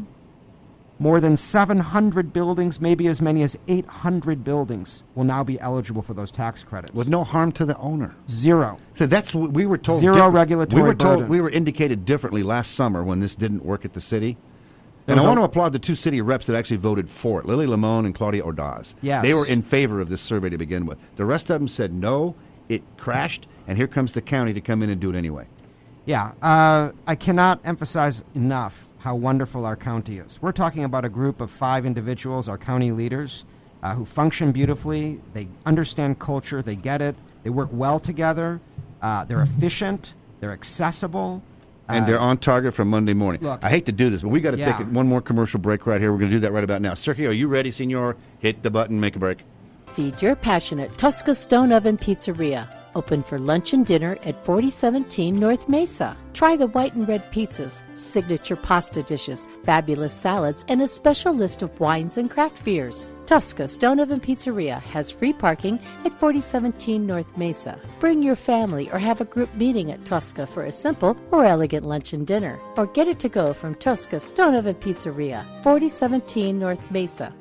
more than 700 buildings, maybe as many as 800 buildings, will now be eligible for those tax credits. With no harm to the owner. Zero. So that's what we were told. Zero regulatory burden. We were indicated differently last summer when this didn't work at the city. And I want to applaud the two city reps that actually voted for it, Lily Limon and Claudia Ordaz. Yes. They were in favor of this survey to begin with. The rest of them said no, it crashed, and here comes the county to come in and do it anyway. Yeah, I cannot emphasize enough how wonderful our county is. We're talking about a group of 5 individuals, our county leaders, who function beautifully. They understand culture. They get it. They work well together. They're efficient. They're accessible. And they're on target for Monday morning. Look, I hate to do this, but we got to take one more commercial break right here. We're going to do that right about now. Sergio, are you ready, senor? Hit the button, make a break. Feed your passion at Tosca Stone Oven Pizzeria. Open for lunch and dinner at 4017 North Mesa. Try the white and red pizzas, signature pasta dishes, fabulous salads, and a special list of wines and craft beers. Tosca Stone Oven Pizzeria has free parking at 4017 North Mesa. Bring your family or have a group meeting at Tosca for a simple or elegant lunch and dinner. Or get it to go from Tosca Stone Oven Pizzeria, 4017 North Mesa,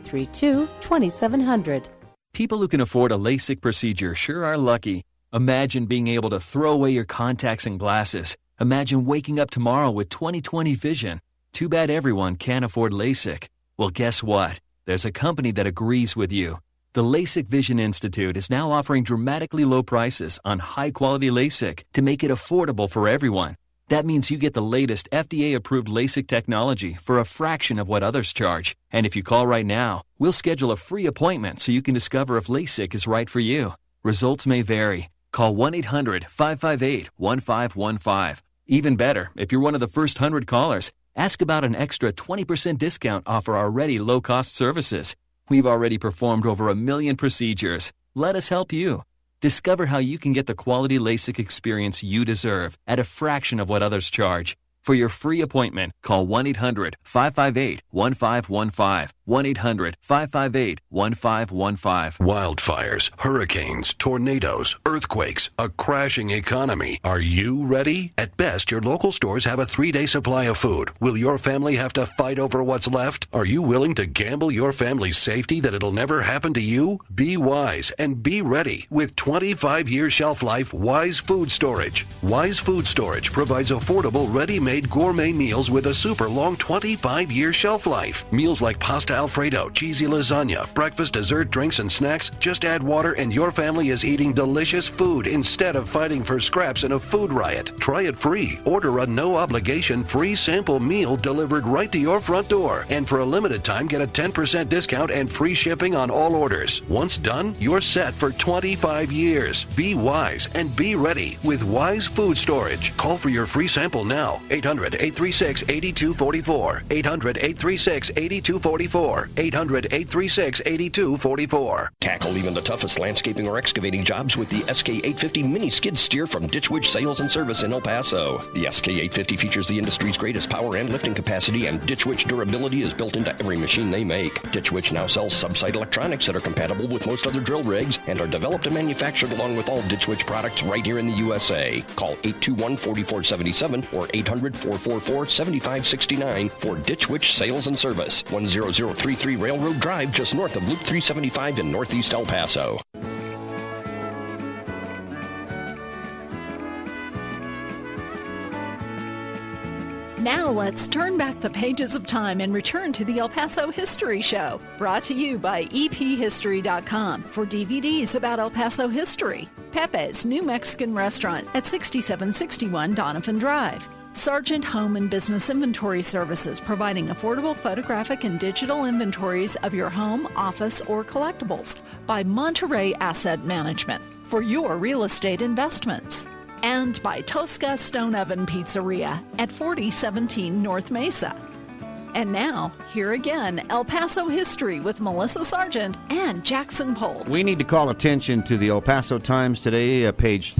532-2700. People who can afford a LASIK procedure sure are lucky. Imagine being able to throw away your contacts and glasses. Imagine waking up tomorrow with 20/20 vision. Too bad everyone can't afford LASIK. Well, guess what? There's a company that agrees with you. The LASIK Vision Institute is now offering dramatically low prices on high-quality LASIK to make it affordable for everyone. That means you get the latest FDA-approved LASIK technology for a fraction of what others charge. And if you call right now, we'll schedule a free appointment so you can discover if LASIK is right for you. Results may vary. Call 1-800-558-1515. Even better, if you're one of the first 100 callers, ask about an extra 20% discount off our already low-cost services. We've already performed over 1 million procedures. Let us help you. Discover how you can get the quality LASIK experience you deserve at a fraction of what others charge. For your free appointment, call 1-800-558-1515. 1-800-558-1515. Wildfires, hurricanes, tornadoes, earthquakes, a crashing economy. Are you ready? At best, your local stores have a 3-day supply of food. Will your family have to fight over what's left? Are you willing to gamble your family's safety that it'll never happen to you? Be wise and be ready with 25-year shelf life Wise Food Storage. Wise Food Storage provides affordable, ready-made gourmet meals with a super long 25-year shelf life. Meals like pasta Alfredo, cheesy lasagna, breakfast, dessert, drinks, and snacks. Just add water and your family is eating delicious food instead of fighting for scraps in a food riot. Try it free. Order a no-obligation free sample meal delivered right to your front door. And for a limited time, get a 10% discount and free shipping on all orders. Once done, you're set for 25 years. Be wise and be ready with Wise Food Storage. Call for your free sample now. 800-836-8244. 800-836-8244. 800-836-8244. Tackle even the toughest landscaping or excavating jobs with the SK850 mini skid steer from Ditch Witch Sales and Service in El Paso. The SK850 features the industry's greatest power and lifting capacity, and Ditch Witch durability is built into every machine they make. Ditch Witch now sells sub-site electronics that are compatible with most other drill rigs and are developed and manufactured along with all Ditch Witch products right here in the USA. Call 821-4477 or 800-444-7569 for Ditch Witch Sales and Service. 10033 Railroad Drive, just north of Loop 375 in Northeast El Paso. Now let's turn back the pages of time and return to the El Paso History Show, brought to you by ephistory.com for DVDs about El Paso history. Pepe's New Mexican Restaurant at 6761 Donovan Drive. Sargent Home and Business Inventory Services, providing affordable photographic and digital inventories of your home, office, or collectibles by Monterey Asset Management for your real estate investments. And by Tosca Stone Oven Pizzeria at 4017 North Mesa. And now, here again, El Paso History with Melissa Sargent and Jackson Polk. We need to call attention to the El Paso Times today, page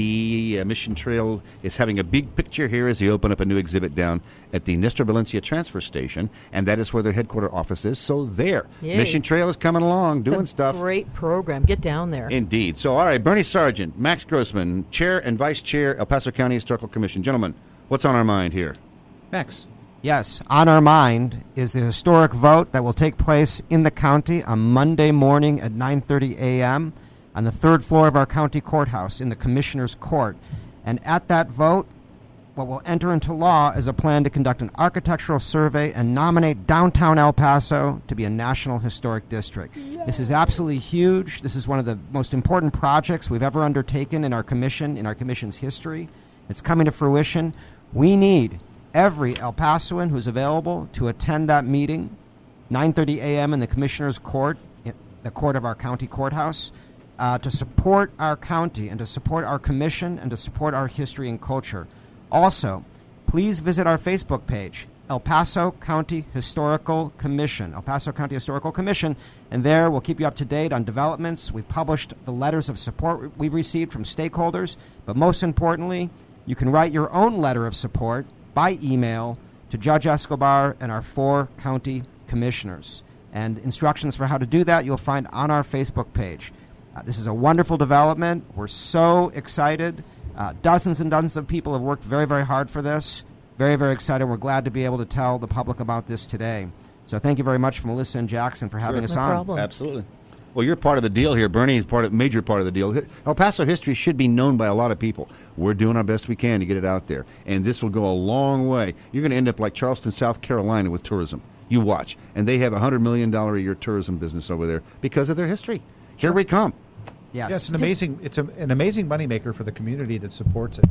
3D. Mission Trail is having a big picture here as they open up a new exhibit down at the Nestor Valencia Transfer Station, and that is where their headquarters office is. So there, Yay. Mission Trail is coming along, doing stuff. Great program. Get down there. Indeed. So, all right, Bernie Sargent, Max Grossman, Chair and Vice Chair, El Paso County Historical Commission. Gentlemen, what's on our mind here? Max. Yes, on our mind is the historic vote that will take place in the county on Monday morning at 9:30 a.m. on the third floor of our county courthouse in the Commissioner's Court. And at that vote, what will enter into law is a plan to conduct an architectural survey and nominate downtown El Paso to be a National Historic District. Yay. This is absolutely huge. This is one of the most important projects we've ever undertaken in our commission's history. It's coming to fruition. We need every El Pasoan who's available to attend that meeting, 9:30 a.m. in the Commissioner's Court, the court of our county courthouse, to support our county and to support our commission and to support our history and culture. Also, please visit our Facebook page, El Paso County Historical Commission, El Paso County Historical Commission, and there we'll keep you up to date on developments. We've published the letters of support we've received from stakeholders, but most importantly, you can write your own letter of support by email to Judge Escobar and our 4 county commissioners. And instructions for how to do that you'll find on our Facebook page. This is a wonderful development. We're so excited. Dozens and dozens of people have worked very, very hard for this. Very, very excited. We're glad to be able to tell the public about this today. So thank you very much, Melissa and Jackson, for having us on. Problem. Absolutely. Well, you're part of the deal here. Bernie is major part of the deal. El Paso history should be known by a lot of people. We're doing our best we can to get it out there. And this will go a long way. You're going to end up like Charleston, South Carolina with tourism. You watch. And they have a $100 million a year tourism business over there because of their history. Here we come. Yes. Yeah, it's an amazing moneymaker for the community that supports it.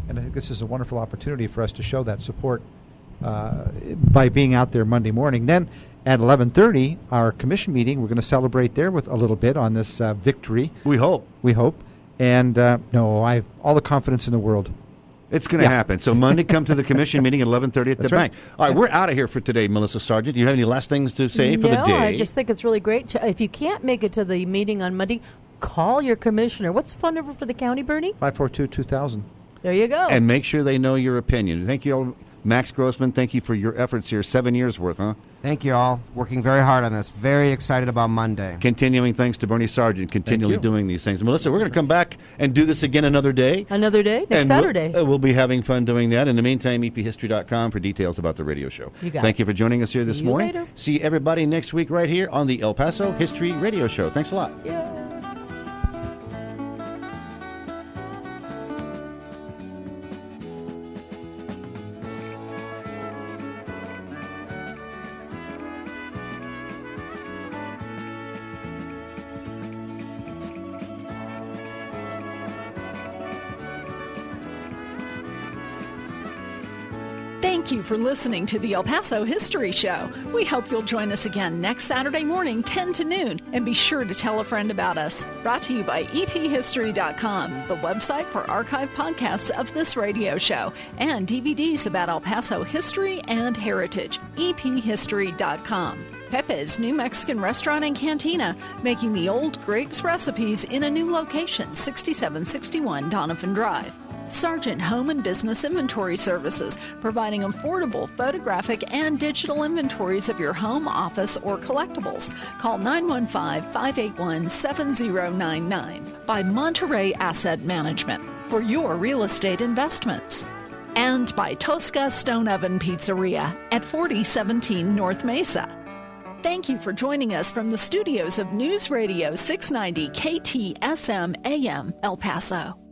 And I think this is a wonderful opportunity for us to show that support by being out there Monday morning. Then at 11:30, our commission meeting, we're going to celebrate there with a little bit on this victory. We hope. And no, I have all the confidence in the world. It's going to happen. So Monday, come to the commission meeting at 11:30 at the bank. All right, we're out of here for today, Melissa Sargent. Do you have any last things to say for the day? No, I just think it's really great. If you can't make it to the meeting on Monday, call your commissioner. What's the phone number for the county, Bernie? 542-2000. There you go. And make sure they know your opinion. Thank you all. Max Grossman, thank you for your efforts here. 7 years worth, huh? Thank you all. Working very hard on this. Very excited about Monday. Continuing thanks to Bernie Sargent, continually doing these things. Melissa, we're going to come back and do this again another day. Another day? Next Saturday. We'll be having fun doing that. In the meantime, ephistory.com for details about the radio show. Thank you for joining us here this morning. Later. See everybody next week right here on the El Paso History Radio Show. Thanks a lot. Yeah. Thank you for listening to the El Paso History Show. We hope you'll join us again next Saturday morning, 10 to noon, and be sure to tell a friend about us. Brought to you by ephistory.com, the website for archive podcasts of this radio show, and DVDs about El Paso history and heritage. ephistory.com. Pepe's New Mexican Restaurant and Cantina, making the old Greg's recipes in a new location, 6761 Donovan Drive. Sargent Home and Business Inventory Services, providing affordable photographic and digital inventories of your home, office, or collectibles. Call 915-581-7099. By Monterey Asset Management, for your real estate investments. And by Tosca Stone Oven Pizzeria at 4017 North Mesa. Thank you for joining us from the studios of News Radio 690 KTSM AM El Paso.